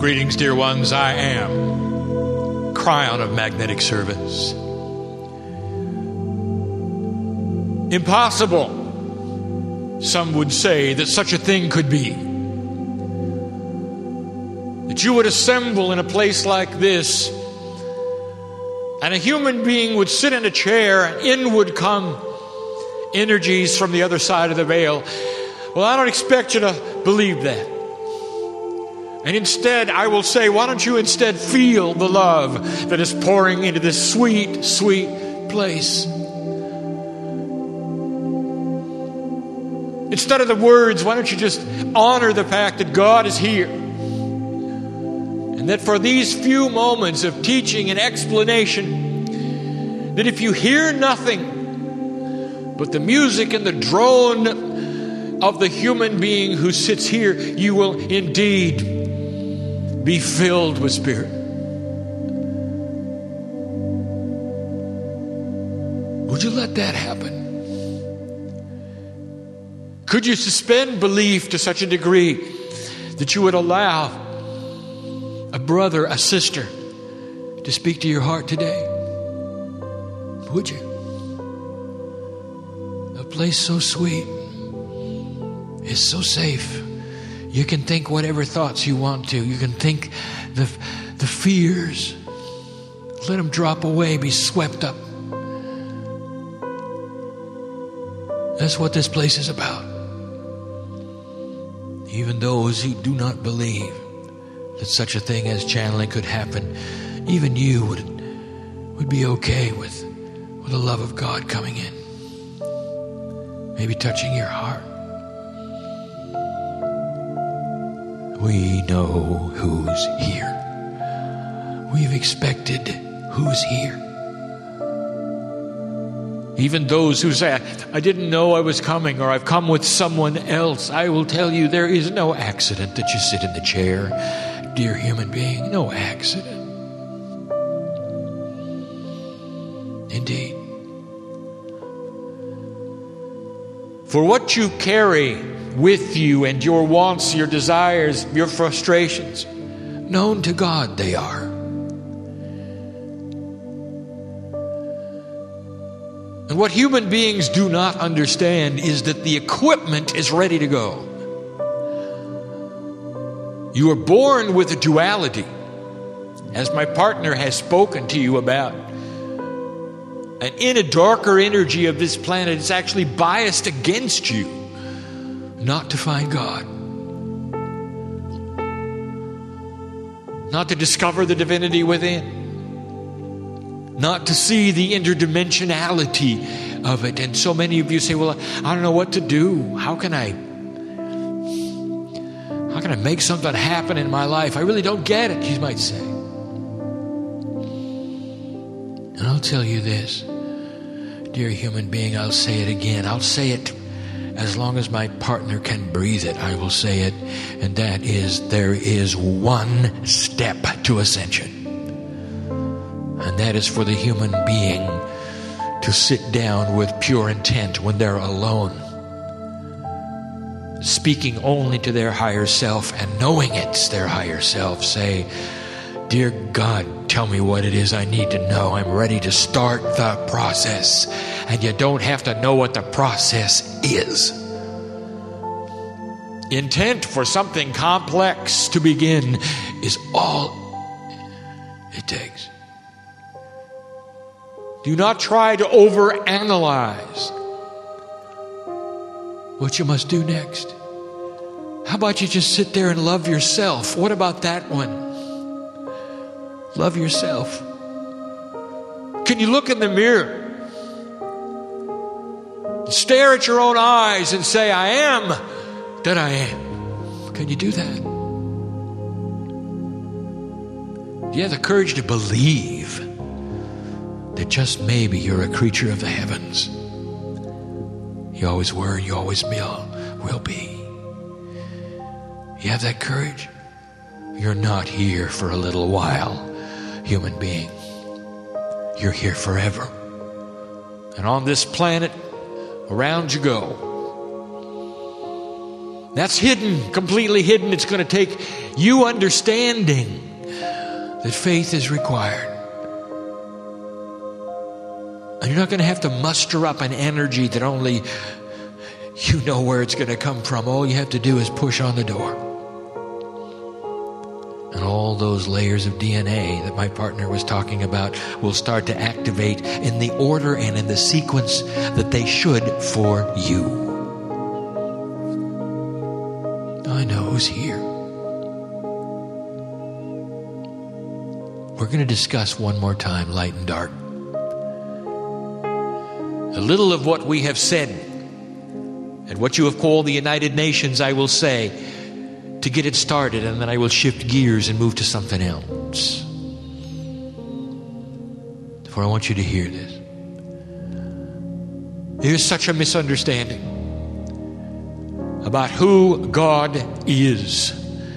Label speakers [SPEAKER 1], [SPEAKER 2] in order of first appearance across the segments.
[SPEAKER 1] Greetings, dear ones. I am Cryon of Magnetic Service. Impossible, some would say, that such a thing could be. That you would assemble in a place like this, and a human being would sit in a chair, and in would come energies from the other side of the veil. Well, I don't expect you to believe that. And instead, I will say, why don't you instead feel the love that is pouring into this sweet, sweet place? Instead of the words, why don't you just honor the fact that God is here? And that for these few moments of teaching and explanation, that if you hear nothing but the music and the drone of the human being who sits here, you will indeed be filled with Spirit. Would you let that happen? Could you suspend belief to such a degree that you would allow a brother, a sister to speak to your heart today? Would you? A place so sweet is so safe. You can think whatever thoughts you want to. You can think the fears. Let them drop away, be swept up. That's what this place is about. Even those who do not believe that such a thing as channeling could happen, even you would be okay with the love of God coming in. Maybe touching your heart. We know who's here. We've expected who's here. Even those who say, I didn't know I was coming, or I've come with someone else. I will tell you, there is no accident that you sit in the chair, dear human being. No accident. Indeed. For what you carry with you and your wants, your desires, your frustrations, known to God they are. And what human beings do not understand is that the equipment is ready to go. You are born with a duality, as my partner has spoken to you about. And in a darker energy of this planet, it's actually biased against you not to find God, not to discover the divinity within, not to see the interdimensionality of it. And so many of you say, well, I don't know what to do. How can I make something happen in my life? I really don't get it, you might say. And I'll tell you this, dear human being, I'll say it again. I'll say it as long as my partner can breathe it. I will say it, and that is, there is one step to ascension. And that is for the human being to sit down with pure intent when they're alone, speaking only to their higher self and knowing it's their higher self. Say, dear God, tell me what it is I need to know. I'm ready to start the process. And you don't have to know what the process is. Intent for something complex to begin is all it takes. Do not try to overanalyze what you must do next. How about you just sit there and love yourself? What about that one? Love yourself. Can you look in the mirror, stare at your own eyes and say, I am that I am? Can you do that? Do you have the courage to believe that just maybe you're a creature of the heavens? You always were, you always will be. You have that courage? You're not here for a little while, human being. You're here forever. And on this planet, around you go. That's hidden, completely hidden. It's going to take you understanding that faith is required. And you're not going to have to muster up an energy that only you know where it's going to come from. All you have to do is push on the door. And all those layers of DNA that my partner was talking about will start to activate in the order and in the sequence that they should for you. I know who's here. We're going to discuss one more time light and dark. A little of what we have said and what you have called the United Nations, I will say, to get it started, and then I will shift gears and move to something else. For I want you to hear this. There's such a misunderstanding about who God is,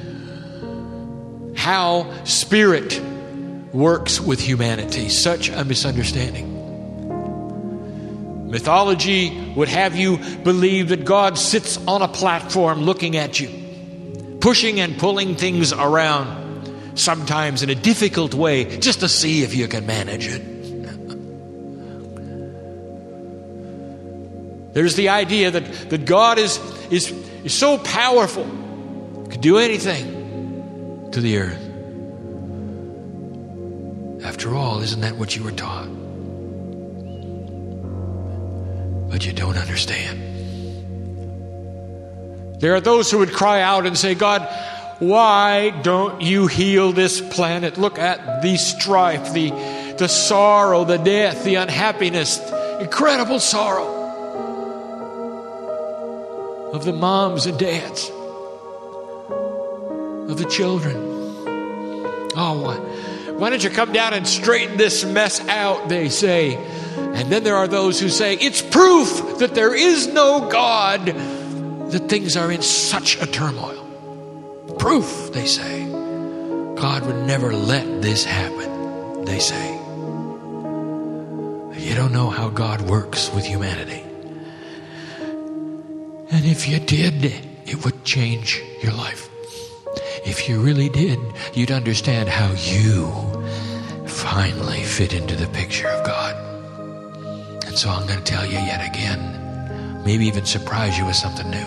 [SPEAKER 1] how Spirit works with humanity. Such a misunderstanding. Mythology would have you believe that God sits on a platform looking at you, pushing and pulling things around, sometimes in a difficult way, just to see if you can manage it. There's the idea that God is so powerful, could do anything to the earth. After all, isn't that what you were taught? But you don't understand. There are those who would cry out and say, God, why don't you heal this planet? Look at the strife, the sorrow, the death, the unhappiness, incredible sorrow of the moms and dads, of the children. Oh, why don't you come down and straighten this mess out, they say. And then there are those who say, it's proof that there is no God, that things are in such a turmoil. Proof, they say. God would never let this happen, they say. You don't know how God works with humanity. And if you did, it would change your life. If you really did, you'd understand how you finally fit into the picture of God. And so I'm going to tell you yet again, maybe even surprise you with something new.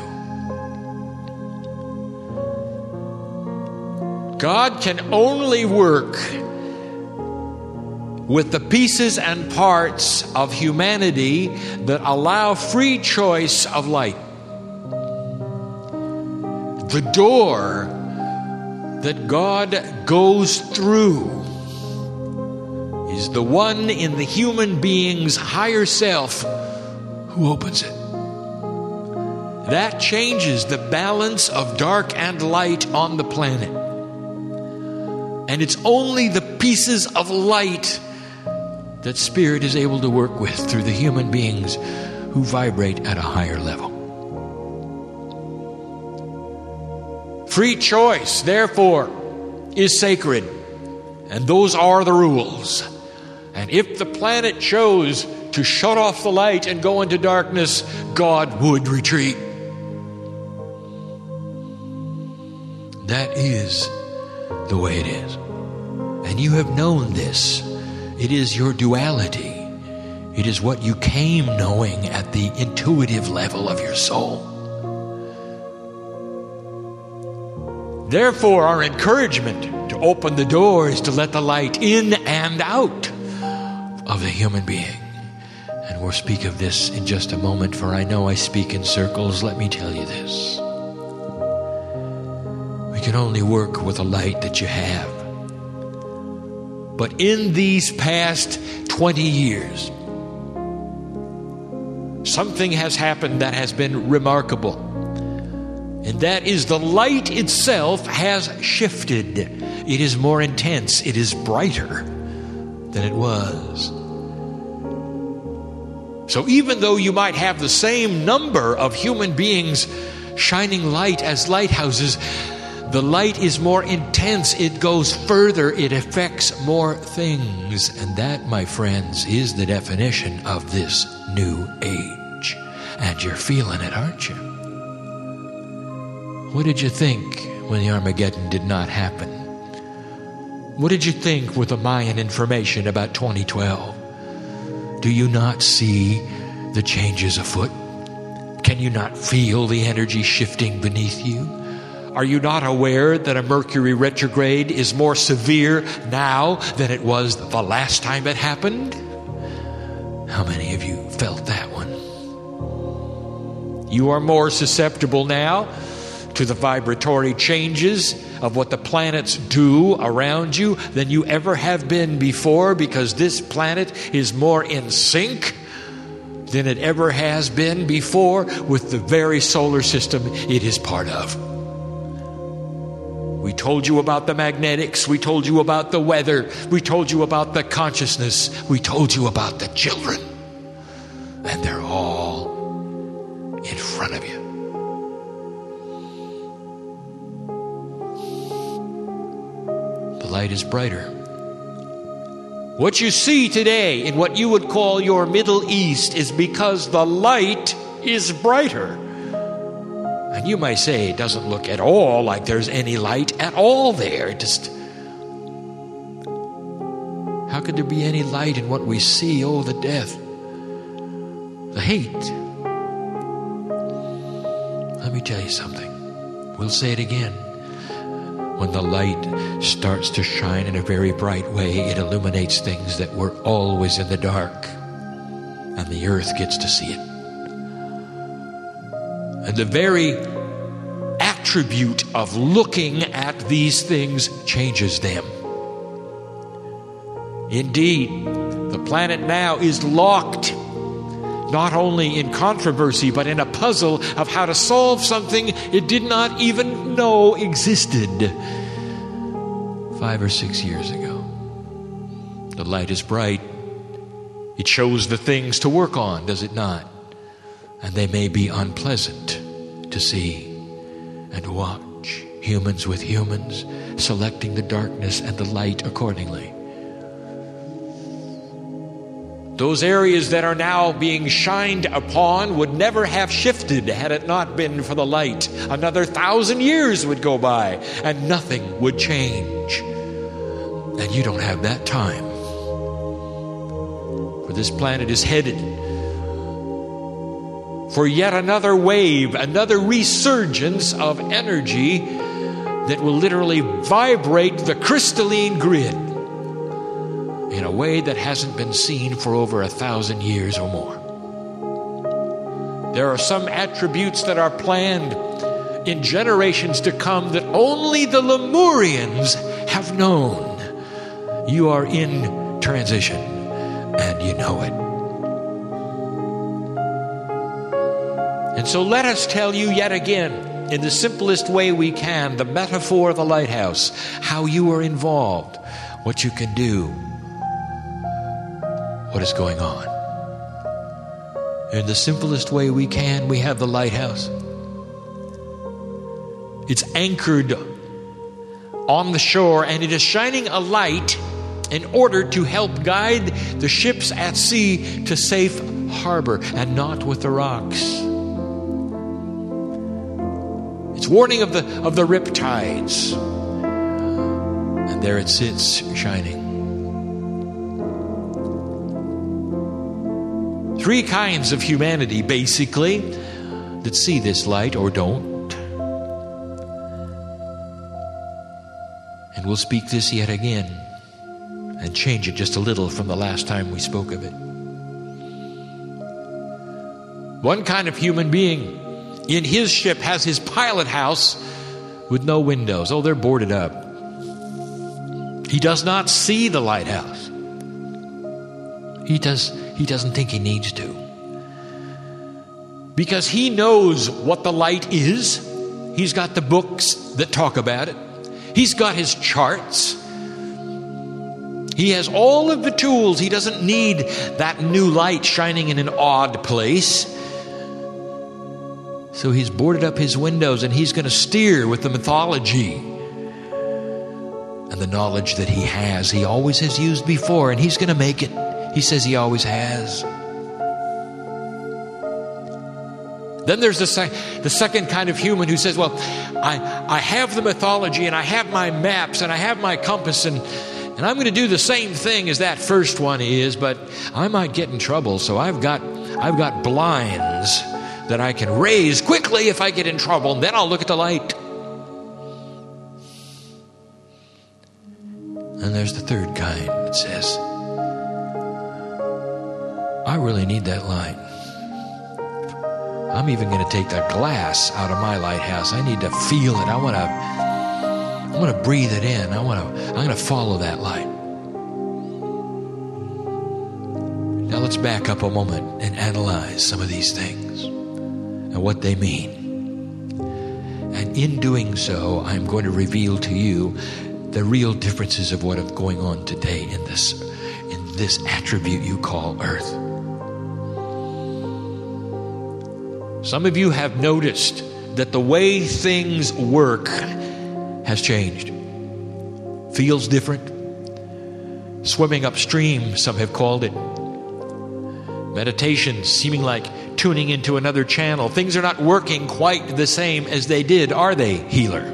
[SPEAKER 1] God can only work with the pieces and parts of humanity that allow free choice of light. The door that God goes through is the one in the human being's higher self who opens it. That changes the balance of dark and light on the planet. And it's only the pieces of light that Spirit is able to work with through the human beings who vibrate at a higher level. Free choice, therefore, is sacred. And those are the rules. And if the planet chose to shut off the light and go into darkness, God would retreat. That is the way it is. And you have known this. It is your duality. It is what you came knowing at the intuitive level of your soul. Therefore, our encouragement to open the door is to let the light in and out of the human being. And we'll speak of this in just a moment, for I know I speak in circles. Let me tell you this. We can only work with the light that you have. But in these past 20 years, something has happened that has been remarkable. And that is the light itself has shifted. It is more intense. It is brighter than it was. So even though you might have the same number of human beings shining light as lighthouses, the light is more intense. It goes further. It affects more things. And that, my friends, is the definition of this new age. And you're feeling it, aren't you? What did you think when the Armageddon did not happen? What did you think with the Mayan information about 2012? Do you not see the changes afoot? Can you not feel the energy shifting beneath you? Are you not aware that a Mercury retrograde is more severe now than it was the last time it happened? How many of you felt that one? You are more susceptible now to the vibratory changes of what the planets do around you than you ever have been before, because this planet is more in sync than it ever has been before with the very solar system it is part of. We told you about the magnetics. We told you about the weather. We told you about the consciousness. We told you about the children. And they're all in front of you. The light is brighter. What you see today in what you would call your Middle East is because the light is brighter. And you might say it doesn't look at all like there's any light at all there. It just... How could there be any light in what we see? Oh, the death, the hate. Let me tell you something. We'll say it again. When the light starts to shine in a very bright way, it illuminates things that were always in the dark. And the earth gets to see it. And the very attribute of looking at these things changes them. Indeed, the planet now is locked, not only in controversy, but in a puzzle of how to solve something it did not even know existed 5 or 6 years ago. The light is bright. It shows the things to work on, does it not? And they may be unpleasant to see and watch. Humans with humans, selecting the darkness and the light accordingly. Those areas that are now being shined upon would never have shifted had it not been for the light. Another 1,000 years would go by and nothing would change. And you don't have that time. For this planet is headed for yet another wave, another resurgence of energy that will literally vibrate the crystalline grid in a way that hasn't been seen for over 1,000 years or more. There are some attributes that are planned in generations to come that only the Lemurians have known. You are in transition, and you know it. And so let us tell you yet again, in the simplest way we can, the metaphor of the lighthouse, how you are involved, what you can do, what is going on. In the simplest way we can, we have the lighthouse. It's anchored on the shore, and it is shining a light in order to help guide the ships at sea to safe harbor and not with the rocks. It's warning of the riptides. And there it sits, shining. 3 kinds of humanity, basically, that see this light or don't. And we'll speak this yet again and change it just a little from the last time we spoke of it. One kind of human being in his ship has his pilot house with no windows. Oh, they're boarded up. He does not see the lighthouse. He doesn't think he needs to. Because he knows what the light is. He's got the books that talk about it. He's got his charts. He has all of the tools. He doesn't need that new light shining in an odd place. So he's boarded up his windows, and he's going to steer with the mythology and the knowledge that he always has used before, and he's going to make it. He says he always has. Then there's the second kind of human who says, well, I have the mythology and I have my maps and I have my compass and I'm going to do the same thing as that first one is, but I might get in trouble. So I've got blinds that I can raise quickly if I get in trouble, and then I'll look at the light. And there's the third kind that says, I really need that light. I'm even going to take the glass out of my lighthouse. I need to feel it. I want to breathe it in. I'm going to follow that light. Now let's back up a moment and analyze some of these things and what they mean. And in doing so, I'm going to reveal to you the real differences of what is going on today in this attribute you call earth. Some of you have noticed that the way things work has changed. Feels different. Swimming upstream, some have called it. Meditation seeming like tuning into another channel. Things are not working quite the same as they did, are they, healer?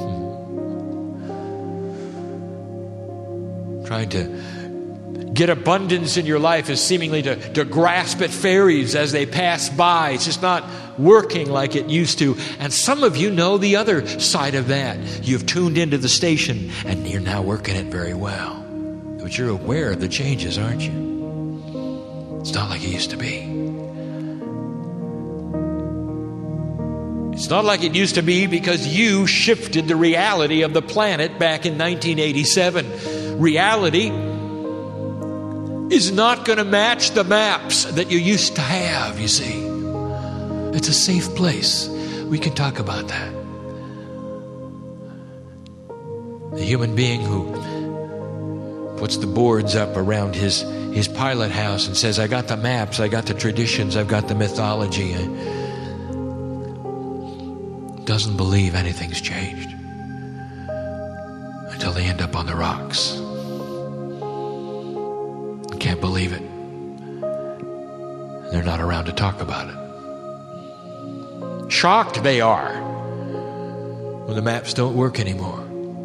[SPEAKER 1] Trying to get abundance in your life is seemingly to grasp at fairies as they pass by. It's just not working like it used to. And some of you know the other side of that. You've tuned into the station and you're now working it very well. But you're aware of the changes, aren't you? It's not like it used to be. It's not like it used to be because you shifted the reality of the planet back in 1987. Reality is not going to match the maps that you used to have, you see. It's a safe place. We can talk about that. The human being who puts the boards up around his pilot house and says, I got the maps, I got the traditions, I've got the mythology, doesn't believe anything's changed until they end up on the rocks. Can't believe it. They're not around to talk about it. Shocked they are when the maps don't work anymore.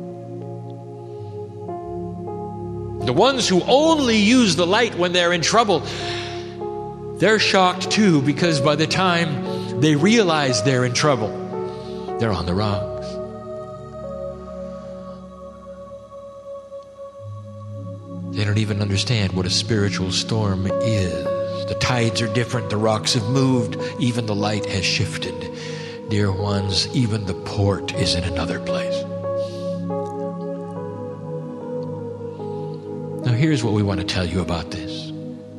[SPEAKER 1] The ones who only use the light when they're in trouble, they're shocked too, because by the time they realize they're in trouble, they're on the rocks. They don't even understand what a spiritual storm is. The tides are different. The rocks have moved. Even the light has shifted. Dear ones, even the port is in another place. Now here's what we want to tell you about this.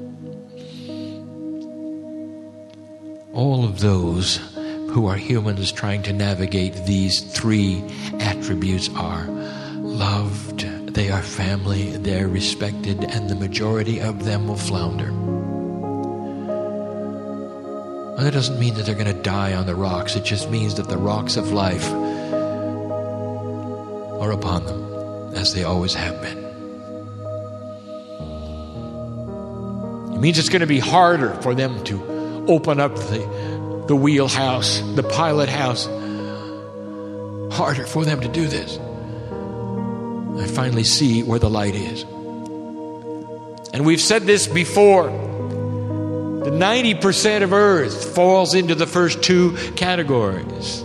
[SPEAKER 1] All of those who are humans trying to navigate these three attributes are loved, they are family, they're respected, and the majority of them will flounder. Well, that doesn't mean that they're going to die on the rocks. It just means that the rocks of life are upon them, as they always have been. It means it's going to be harder for them to open up the wheelhouse, the pilot house. Harder for them to do this. I finally see where the light is. And we've said this before. The 90% of earth falls into the first two categories.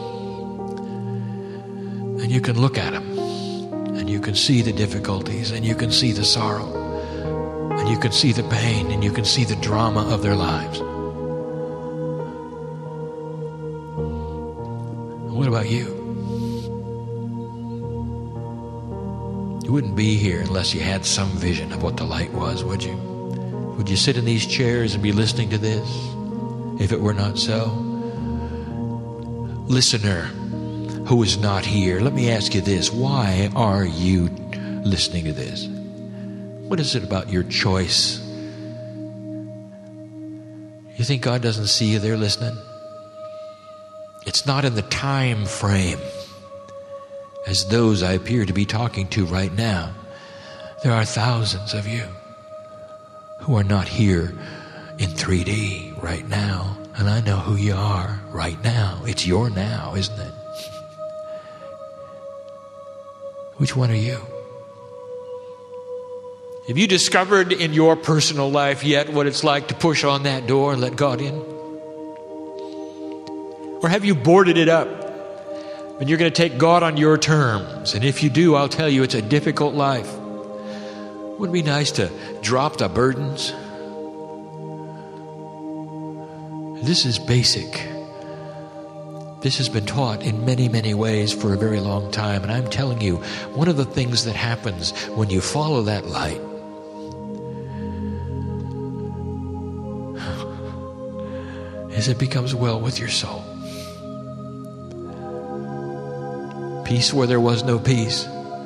[SPEAKER 1] And you can look at them. And you can see the difficulties. And you can see the sorrow. And you can see the pain. And you can see the drama of their lives. And what about you? You wouldn't be here unless you had some vision of what the light was, would you? Would you sit in these chairs and be listening to this if it were not so? Listener who is not here, let me ask you this. Why are you listening to this? What is it about your choice? You think God doesn't see you there listening? It's not in the time frame as those I appear to be talking to right now. There are thousands of you who are not here in 3D right now. And I know who you are right now. It's your now, isn't it? Which one are you? Have you discovered in your personal life yet what it's like to push on that door and let God in? Or have you boarded it up and you're going to take God on your terms? And if you do, I'll tell you, it's a difficult life. Wouldn't it be nice to drop the burdens? This is basic. This has been taught in many, many ways for a very long time. And I'm telling you, one of the things that happens when you follow that light is it becomes well with your soul. Peace where there was no peace.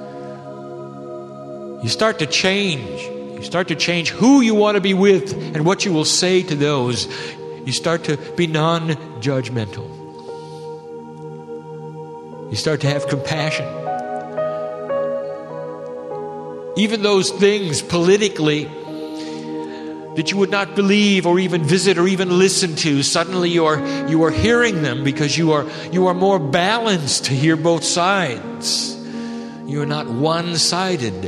[SPEAKER 1] You start to change. You start to change who you want to be with and what you will say to those. You start to be non-judgmental. You start to have compassion. Even those things politically that you would not believe or even visit or even listen to, suddenly you are hearing them because you are more balanced to hear both sides. You are not one-sided.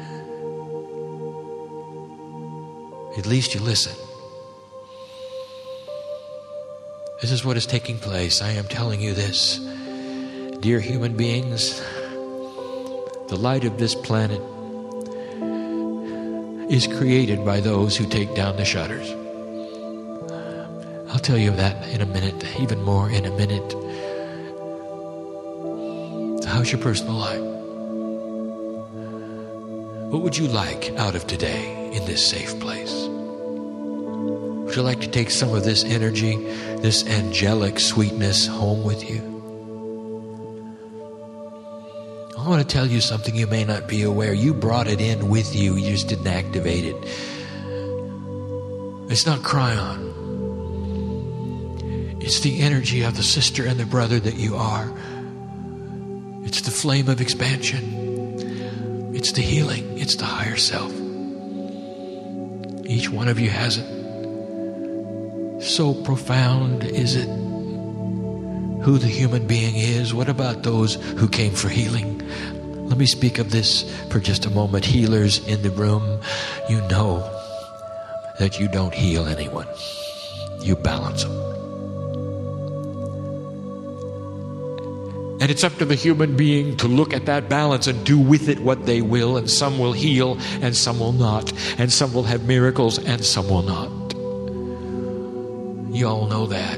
[SPEAKER 1] At least you listen. This is what is taking place. I am telling you this. Dear human beings, the light of this planet is created by those who take down the shutters. I'll tell you that in a minute, even more in a minute. How's your personal life? What would you like out of today in this safe place? Would you like to take some of this energy, this angelic sweetness home with you? I want to tell you something you may not be aware. You brought it in with you. You just didn't activate it. It's not cryon. It's the energy of the sister and the brother that you are. It's the flame of expansion. It's the healing. It's the higher self. Each one of you has it. So profound is it who the human being is. What about those who came for healing? Let me speak of this for just a moment. Healers in the room, you know that you don't heal anyone. You balance them. And it's up to the human being to look at that balance and do with it what they will. And some will heal and some will not. And some will have miracles and some will not. You all know that.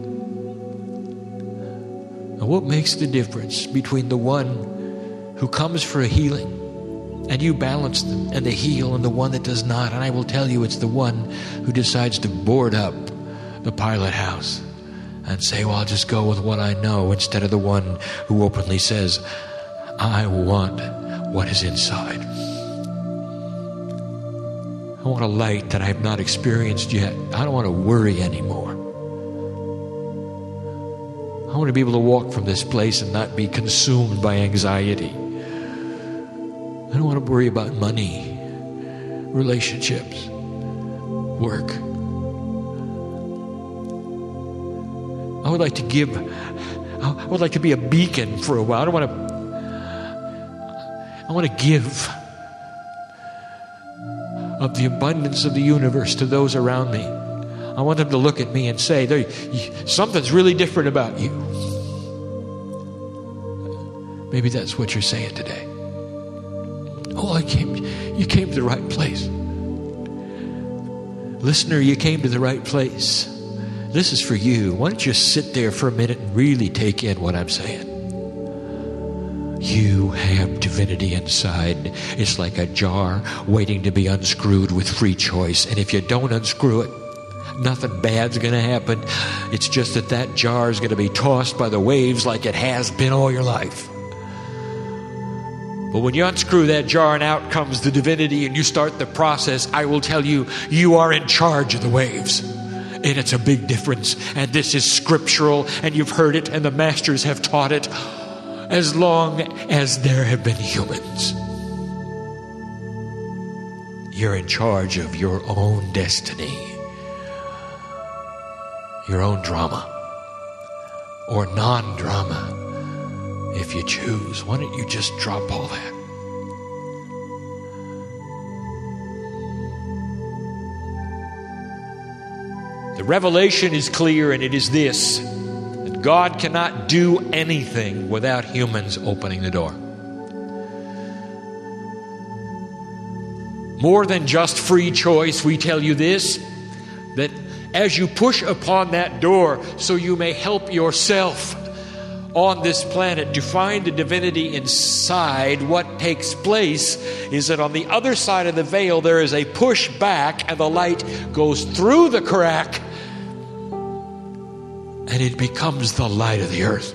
[SPEAKER 1] And what makes the difference between the one who comes for a healing and you balance them and they heal and the one that does not? And I will tell you, it's the one who decides to board up the pilot house and say, well, I'll just go with what I know, instead of the one who openly says, I want what is inside. I want a light that I have not experienced yet. I don't want to worry anymore. I want to be able to walk from this place and not be consumed by anxiety. I don't want to worry about money, relationships, work. I would like to give. I would like to be a beacon for a while. I want to give of the abundance of the universe to those around me. I want them to look at me and say, something's really different about you. Maybe that's what you're saying today. Oh, you came to the right place. Listener, you came to the right place. This is for you. Why don't you sit there for a minute and really take in what I'm saying? You have divinity inside. It's like a jar waiting to be unscrewed with free choice. And if you don't unscrew it, nothing bad's going to happen. It's just that jar is going to be tossed by the waves like it has been all your life. But when you unscrew that jar and out comes the divinity and you start the process, I will tell you, you are in charge of the waves. And it's a big difference. And this is scriptural, and you've heard it, and the masters have taught it as long as there have been humans. You're in charge of your own destiny. your own drama or non-drama if you choose. Why don't you just drop all that? The revelation is clear, and it is this: that God cannot do anything without humans opening the door. More than just free choice, we tell you this, that as you push upon that door so you may help yourself on this planet to find the divinity inside, what takes place is that on the other side of the veil there is a push back, and the light goes through the crack, and it becomes the light of the earth.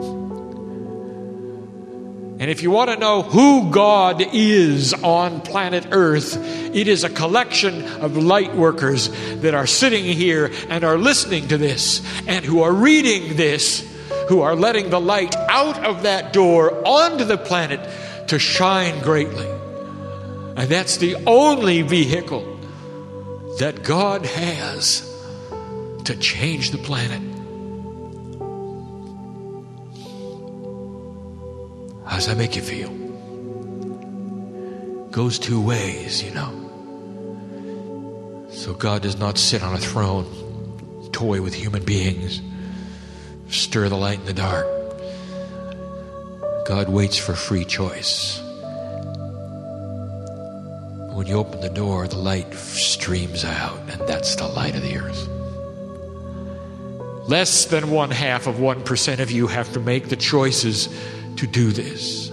[SPEAKER 1] And if you want to know who God is on planet Earth, it is a collection of light workers that are sitting here and are listening to this and who are reading this, who are letting the light out of that door onto the planet to shine greatly. And that's the only vehicle that God has to change the planet. How does that make you feel? Goes two ways, you know. So God does not sit on a throne, toy with human beings, stir the light in the dark. God waits for free choice. When you open the door, the light streams out, and that's the light of the earth. Less than 0.5% of you have to make the choices to do this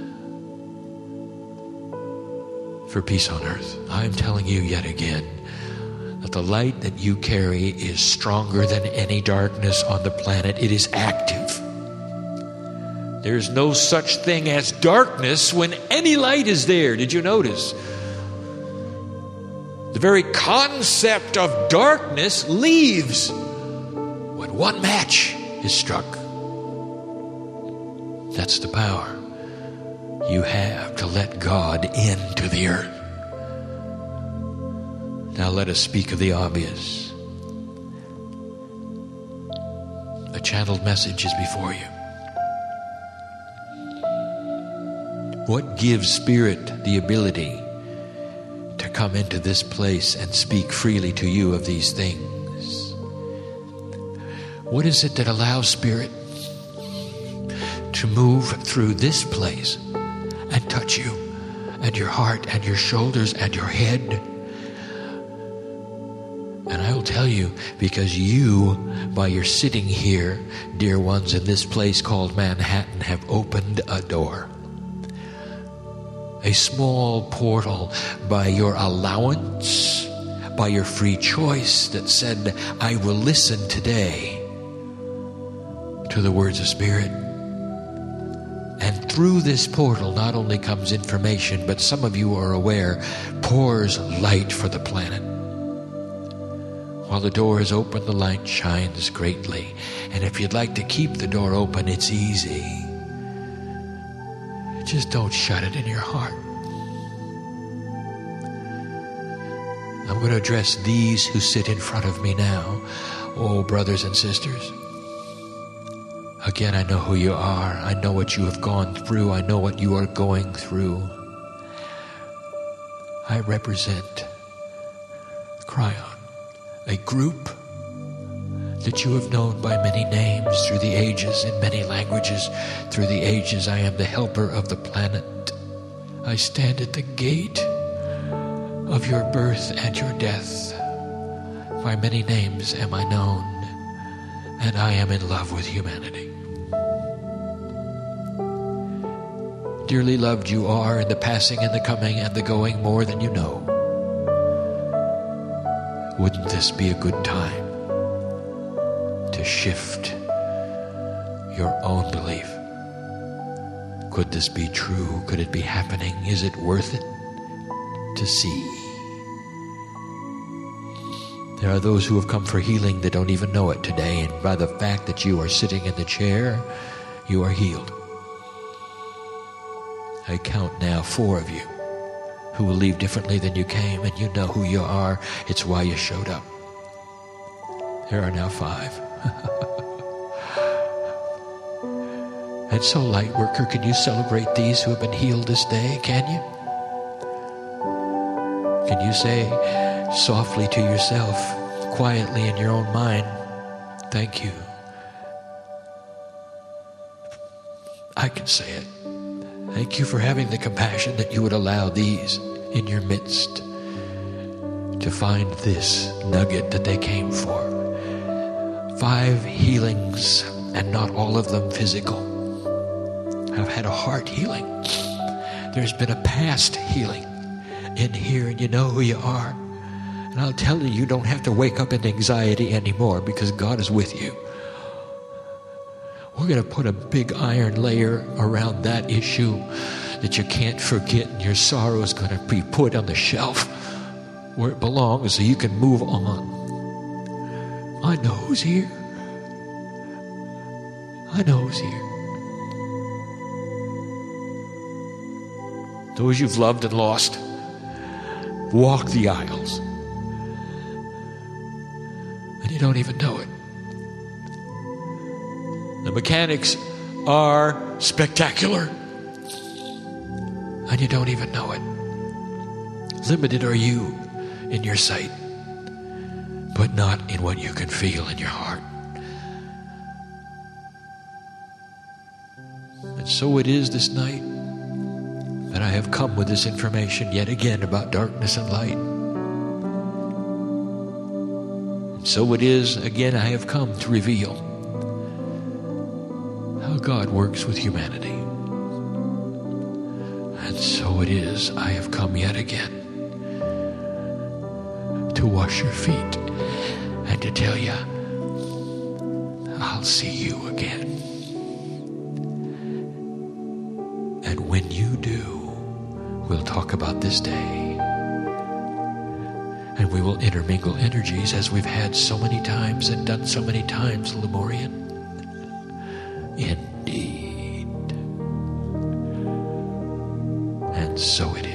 [SPEAKER 1] for peace on earth. I'm telling you yet again that the light that you carry is stronger than any darkness on the planet. It is active. There's no such thing as darkness when any light is there. Did you notice? The very concept of darkness leaves when one match is struck. That's the power you have to let God into the earth. Now let us speak of the obvious. A channeled message is before you. What gives Spirit the ability to come into this place and speak freely to you of these things? What is it that allows Spirit to move through this place and touch you and your heart and your shoulders and your head? And I will tell you, because you, by your sitting here, dear ones, in this place called Manhattan, have opened a door. A small portal by your allowance, by your free choice that said, I will listen today to the words of Spirit. And through this portal not only comes information, but some of you are aware, pours light for the planet. While the door is open, the light shines greatly. And if you'd like to keep the door open, it's easy. Just don't shut it in your heart. I'm going to address these who sit in front of me now. Oh, brothers and sisters. Again, I know who you are. I know what you have gone through. I know what you are going through. I represent Cryon, a group that you have known by many names through the ages, in many languages through the ages. I am the helper of the planet. I stand at the gate of your birth and your death. By many names am I known, and I am in love with humanity. Dearly loved you are in the passing and the coming and the going more than you know. Wouldn't this be a good time to shift your own belief? Could this be true? Could it be happening? Is it worth it to see? There are those who have come for healing that don't even know it today, and by the fact that you are sitting in the chair, you are healed. I count now 4 of you who will leave differently than you came, and you know who you are. It's why you showed up. There are now 5. And so, Lightworker, can you celebrate these who have been healed this day? Can you? Can you say softly to yourself, quietly in your own mind, thank you? I can say it. Thank you for having the compassion that you would allow these in your midst to find this nugget that they came for. 5 healings, and not all of them physical. I've had a heart healing. There's been a past healing in here, and you know who you are. And I'll tell you, you don't have to wake up in anxiety anymore because God is with you. We're going to put a big iron layer around that issue that you can't forget, and your sorrow is going to be put on the shelf where it belongs so you can move on. I know who's here. I know who's here. Those you've loved and lost, walk the aisles. And you don't even know it. The mechanics are spectacular. And you don't even know it. Limited are you in your sight, but not in what you can feel in your heart. And so it is this night that I have come with this information yet again about darkness and light. And so it is again I have come to reveal how God works with humanity. And so it is I have come yet again to wash your feet and to tell you, I'll see you again. And when you do, we'll talk about this day. And we will intermingle energies as we've had so many times and done so many times, Lemurian. Indeed. And so it is.